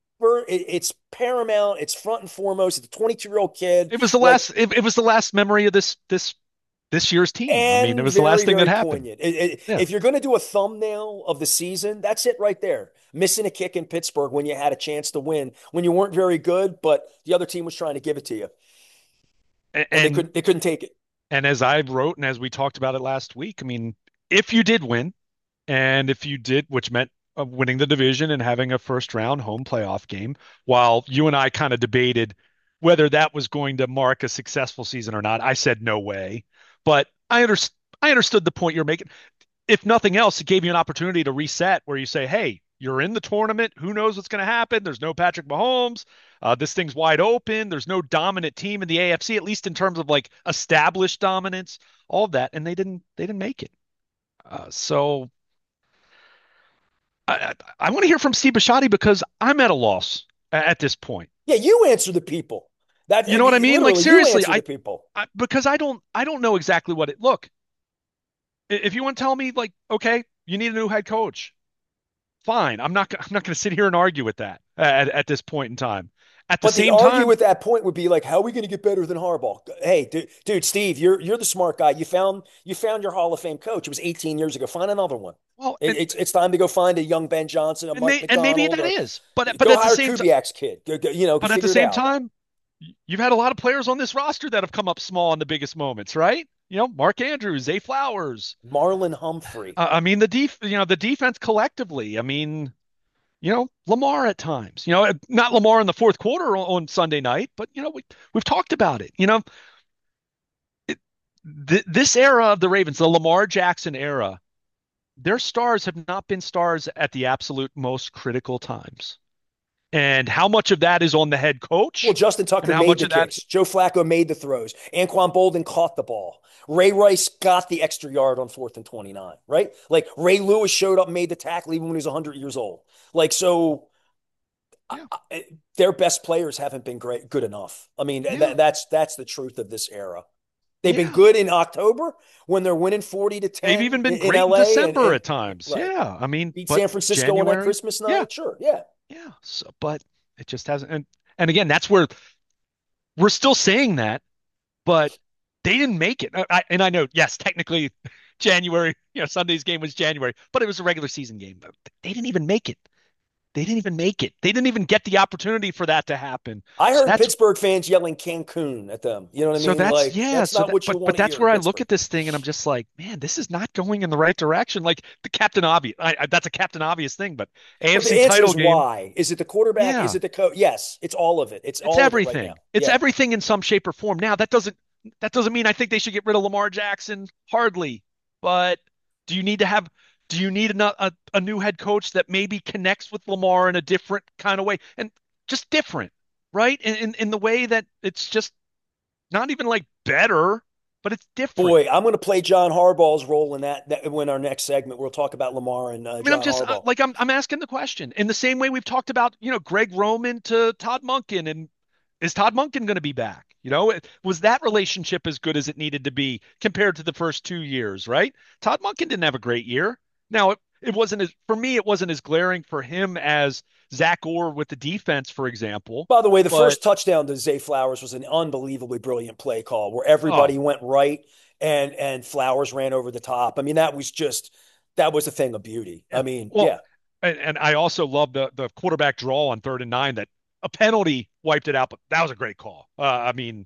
Speaker 1: it's paramount. It's front and foremost. It's a twenty-two year old kid,
Speaker 2: It was the
Speaker 1: like,
Speaker 2: last. It, it was the last memory of this this this year's team. I mean, it
Speaker 1: and
Speaker 2: was the last
Speaker 1: very
Speaker 2: thing that
Speaker 1: very
Speaker 2: happened.
Speaker 1: poignant. It, it,
Speaker 2: Yeah.
Speaker 1: if you're going to do a thumbnail of the season, that's it right there. Missing a kick in Pittsburgh when you had a chance to win, when you weren't very good, but the other team was trying to give it to you, and they
Speaker 2: And
Speaker 1: couldn't. They couldn't take it.
Speaker 2: and as I wrote and as we talked about it last week, I mean, if you did win, and if you did, which meant uh, winning the division and having a first round home playoff game, while you and I kind of debated whether that was going to mark a successful season or not, I said no way. But I under, I understood the point you're making. If nothing else, it gave you an opportunity to reset where you say, hey, you're in the tournament. Who knows what's going to happen? There's no Patrick Mahomes. Uh, this thing's wide open. There's no dominant team in the A F C, at least in terms of like established dominance, all of that. And they didn't, they didn't make it. Uh, so I, I, I want to hear from Steve Bisciotti because I'm at a loss at this point.
Speaker 1: Yeah, you answer the people. That
Speaker 2: You know what I mean? Like
Speaker 1: literally, you
Speaker 2: seriously,
Speaker 1: answer
Speaker 2: I,
Speaker 1: the people.
Speaker 2: I because I don't I don't know exactly what it look. If you want to tell me like, okay, you need a new head coach, fine. I'm not I'm not going to sit here and argue with that at, at this point in time. At the
Speaker 1: But the
Speaker 2: same
Speaker 1: argue
Speaker 2: time,
Speaker 1: with that point would be like, how are we going to get better than Harbaugh? Hey, dude, dude, Steve, you're you're the smart guy. You found you found your Hall of Fame coach. It was eighteen years ago. Find another one.
Speaker 2: well,
Speaker 1: It,
Speaker 2: and
Speaker 1: it's it's time to go find a young Ben Johnson, a
Speaker 2: and,
Speaker 1: Mike
Speaker 2: may, and maybe
Speaker 1: McDonald,
Speaker 2: that
Speaker 1: or
Speaker 2: is, but but
Speaker 1: go
Speaker 2: at the
Speaker 1: hire
Speaker 2: same time,
Speaker 1: Kubiak's kid. Go, go, you know,
Speaker 2: but at the
Speaker 1: figure it
Speaker 2: same
Speaker 1: out.
Speaker 2: time, you've had a lot of players on this roster that have come up small in the biggest moments, right? You know, Mark Andrews, Zay Flowers.
Speaker 1: Marlon Humphrey.
Speaker 2: Uh, I mean, the def, you know, the defense collectively. I mean, you know, Lamar at times. You know, not Lamar in the fourth quarter on, on Sunday night, but you know, we we've talked about it. You know, it, th this era of the Ravens, the Lamar Jackson era, their stars have not been stars at the absolute most critical times. And how much of that is on the head
Speaker 1: Well,
Speaker 2: coach,
Speaker 1: Justin
Speaker 2: and
Speaker 1: Tucker
Speaker 2: how
Speaker 1: made
Speaker 2: much
Speaker 1: the
Speaker 2: of that,
Speaker 1: kicks. Joe Flacco made the throws. Anquan Bolden caught the ball. Ray Rice got the extra yard on fourth and twenty-nine, right? Like Ray Lewis showed up and made the tackle even when he was one hundred years old. Like, so I,
Speaker 2: yeah,
Speaker 1: I, their best players haven't been great, good enough. I mean,
Speaker 2: yeah,
Speaker 1: that, that's that's the truth of this era. They've been
Speaker 2: yeah.
Speaker 1: good in October when they're winning forty to
Speaker 2: They've
Speaker 1: ten
Speaker 2: even
Speaker 1: in,
Speaker 2: been
Speaker 1: in
Speaker 2: great in
Speaker 1: L A and,
Speaker 2: December
Speaker 1: and
Speaker 2: at times.
Speaker 1: right.
Speaker 2: Yeah, I mean,
Speaker 1: Beat
Speaker 2: but
Speaker 1: San Francisco on that
Speaker 2: January,
Speaker 1: Christmas
Speaker 2: yeah,
Speaker 1: night. Sure. Yeah.
Speaker 2: yeah. So, but it just hasn't. And and again, that's where we're still saying that, but they didn't make it. I, and I know, yes, technically January, you know, Sunday's game was January, but it was a regular season game. They didn't even make it. They didn't even make it. They didn't even get the opportunity for that to happen.
Speaker 1: I
Speaker 2: So
Speaker 1: heard
Speaker 2: that's
Speaker 1: Pittsburgh fans yelling Cancun at them. You know what I
Speaker 2: so
Speaker 1: mean?
Speaker 2: that's
Speaker 1: Like
Speaker 2: yeah.
Speaker 1: that's
Speaker 2: So
Speaker 1: not
Speaker 2: that
Speaker 1: what you
Speaker 2: but but
Speaker 1: want to
Speaker 2: that's
Speaker 1: hear in
Speaker 2: where I look
Speaker 1: Pittsburgh.
Speaker 2: at this thing and I'm just like, man, this is not going in the right direction. Like the Captain Obvious. I, I, that's a Captain Obvious thing, but
Speaker 1: But the
Speaker 2: A F C
Speaker 1: answer
Speaker 2: title
Speaker 1: is
Speaker 2: game.
Speaker 1: why? Is it the quarterback? Is
Speaker 2: Yeah,
Speaker 1: it the coach? Yes, it's all of it. It's
Speaker 2: it's
Speaker 1: all of it right now.
Speaker 2: everything. It's
Speaker 1: Yeah.
Speaker 2: everything in some shape or form. Now that doesn't that doesn't mean I think they should get rid of Lamar Jackson. Hardly. But do you need to have do you need a, a, a new head coach that maybe connects with Lamar in a different kind of way and just different, right? In, in in the way that it's just not even like better, but it's different.
Speaker 1: Boy, I'm going to play John Harbaugh's role in that, that in our next segment. We'll talk about Lamar and uh,
Speaker 2: I mean, I'm
Speaker 1: John
Speaker 2: just uh,
Speaker 1: Harbaugh.
Speaker 2: like I'm I'm asking the question in the same way we've talked about, you know, Greg Roman to Todd Monken, and is Todd Monken going to be back? You know, it, was that relationship as good as it needed to be compared to the first two years, right? Todd Monken didn't have a great year. Now, it, it wasn't as for me, it wasn't as glaring for him as Zach Orr with the defense, for example.
Speaker 1: By the way, the
Speaker 2: But
Speaker 1: first touchdown to Zay Flowers was an unbelievably brilliant play call where
Speaker 2: oh,
Speaker 1: everybody went right and and Flowers ran over the top. I mean, that was just that was a thing of beauty. I
Speaker 2: yeah.
Speaker 1: mean,
Speaker 2: Well,
Speaker 1: yeah.
Speaker 2: and, and I also love the the quarterback draw on third and nine that a penalty wiped it out, but that was a great call. Uh, I mean,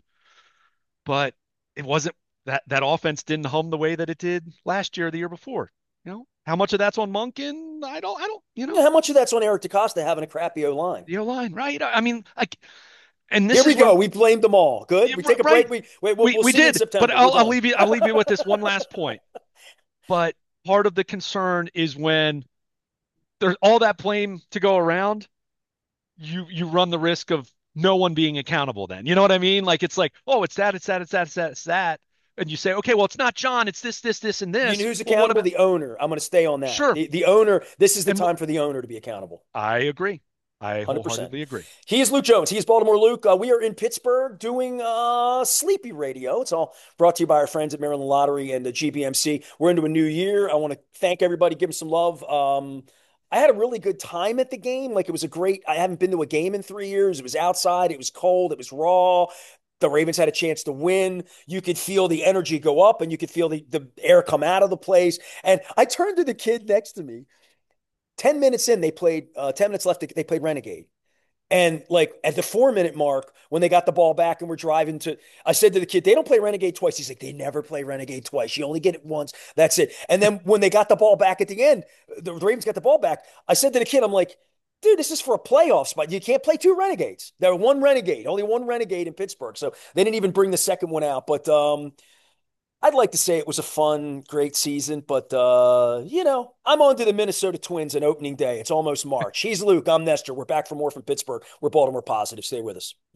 Speaker 2: but it wasn't that that offense didn't hum the way that it did last year or the year before. You know, how much of that's on Monken? I don't, I don't, you
Speaker 1: Yeah,
Speaker 2: know,
Speaker 1: how much of that's on Eric DeCosta having a crappy O line?
Speaker 2: the O line, right? I mean, like, and
Speaker 1: Here
Speaker 2: this
Speaker 1: we
Speaker 2: is where,
Speaker 1: go. We blamed them all. Good.
Speaker 2: yeah,
Speaker 1: We take a
Speaker 2: right?
Speaker 1: break. We wait. We'll,
Speaker 2: We
Speaker 1: we'll
Speaker 2: we
Speaker 1: see you in
Speaker 2: did, but
Speaker 1: September. We're
Speaker 2: I'll I'll
Speaker 1: done.
Speaker 2: leave you I'll leave you with this one last point. But part of the concern is when there's all that blame to go around, you you run the risk of no one being accountable then. You know what I mean? Like it's like, oh, it's that, it's that, it's that, it's that, it's that. And you say, okay, well, it's not John, it's this, this, this, and
Speaker 1: You know
Speaker 2: this.
Speaker 1: who's
Speaker 2: Well, what
Speaker 1: accountable?
Speaker 2: about
Speaker 1: The owner. I'm going to stay on that.
Speaker 2: sure.
Speaker 1: The the owner. This is the
Speaker 2: And
Speaker 1: time for the owner to be accountable.
Speaker 2: I agree. I
Speaker 1: one hundred percent.
Speaker 2: wholeheartedly agree.
Speaker 1: He is Luke Jones. He is Baltimore Luke. Uh, we are in Pittsburgh doing uh, Sleepy Radio. It's all brought to you by our friends at Maryland Lottery and the G B M C. We're into a new year. I want to thank everybody, give them some love. Um, I had a really good time at the game. Like it was a great, I haven't been to a game in three years. It was outside, it was cold, it was raw. The Ravens had a chance to win. You could feel the energy go up and you could feel the, the air come out of the place. And I turned to the kid next to me. ten minutes in, they played, uh, ten minutes left, they played Renegade. And like at the four minute mark, when they got the ball back and we're driving to, I said to the kid, they don't play Renegade twice. He's like, they never play Renegade twice. You only get it once. That's it. And then when they got the ball back at the end, the Ravens got the ball back. I said to the kid, I'm like, dude, this is for a playoff spot. You can't play two Renegades. There were one Renegade, only one Renegade in Pittsburgh. So they didn't even bring the second one out. But um, I'd like to say it was a fun, great season, but uh, you know, I'm on to the Minnesota Twins on opening day. It's almost March. He's Luke. I'm Nestor. We're back for more from Pittsburgh. We're Baltimore positive. Stay with us.